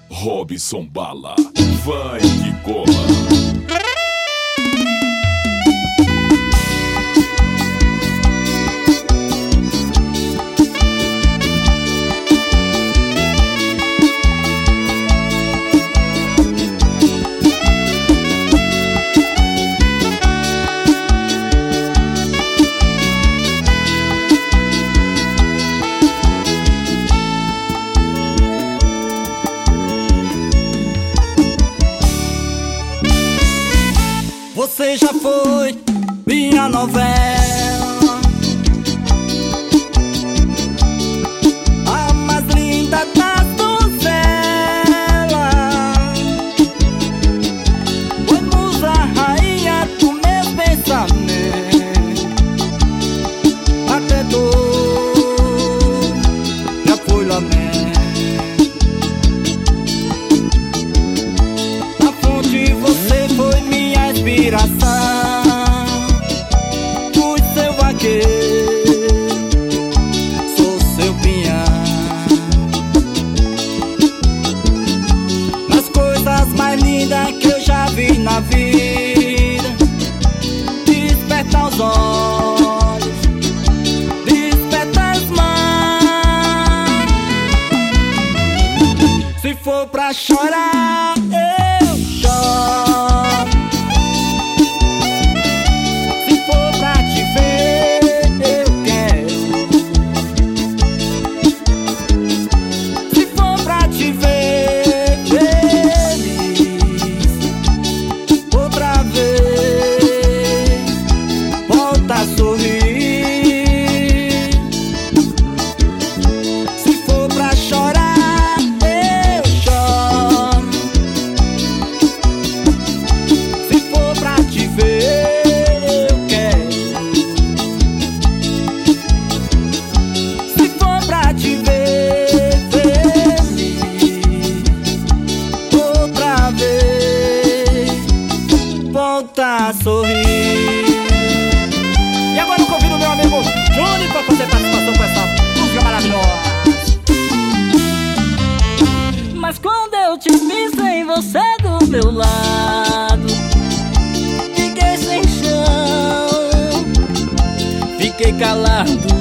Robson Bala, vai que cola. Você já foi minha novela, a mais linda das donzelas. Foi musa, rainha do meu pensamento. Até dor já foi lamento. Na fonte você foi minha inspiração, fui seu vaqueiro, sou seu pinhão. Nas coisas mais lindas que eu já vi na vida, desperta os olhos, desperta as mãos. Se for pra chorar, eu choro. Volta a sorrir. E agora eu convido meu amigo Johnny pra fazer participação com essa música maravilhosa. Mas quando eu te vi sem você do meu lado, fiquei sem chão, fiquei calado